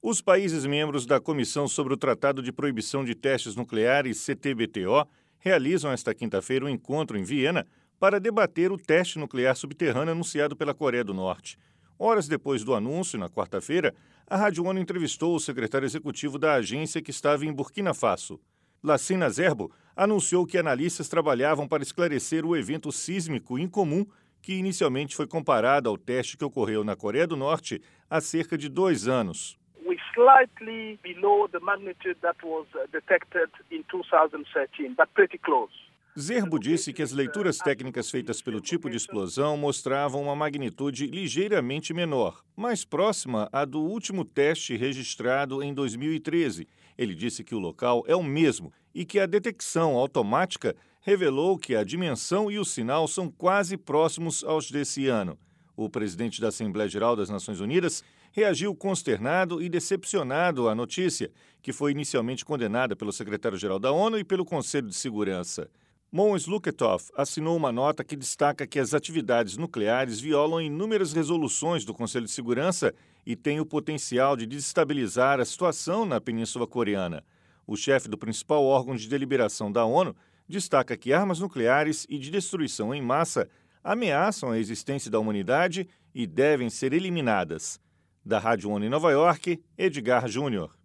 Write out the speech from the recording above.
Os países membros da Comissão sobre o Tratado de Proibição de Testes Nucleares, CTBTO, realizam esta quinta-feira um encontro em Viena para debater o teste nuclear subterrâneo anunciado pela Coreia do Norte. Horas depois do anúncio, na quarta-feira, a Rádio ONU entrevistou o secretário executivo da agência que estava em Burkina Faso. Lassina Zerbo anunciou que analistas trabalhavam para esclarecer o evento sísmico incomum que inicialmente foi comparado ao teste que ocorreu na Coreia do Norte há cerca de 2 anos. We're slightly below the magnitude that was detected in 2013, but pretty close. Zerbo disse que as leituras técnicas feitas pelo tipo de explosão mostravam uma magnitude ligeiramente menor, mais próxima à do último teste registrado em 2013. Ele disse que o local é o mesmo e que a detecção automática revelou que a dimensão e o sinal são quase próximos aos desse ano. O presidente da Assembleia Geral das Nações Unidas reagiu consternado e decepcionado à notícia, que foi inicialmente condenada pelo secretário-geral da ONU e pelo Conselho de Segurança. Mons Luketov assinou uma nota que destaca que as atividades nucleares violam inúmeras resoluções do Conselho de Segurança e têm o potencial de desestabilizar a situação na Península Coreana. O chefe do principal órgão de deliberação da ONU destaca que armas nucleares e de destruição em massa ameaçam a existência da humanidade e devem ser eliminadas. Da Rádio ONU em Nova York, Edgar Júnior.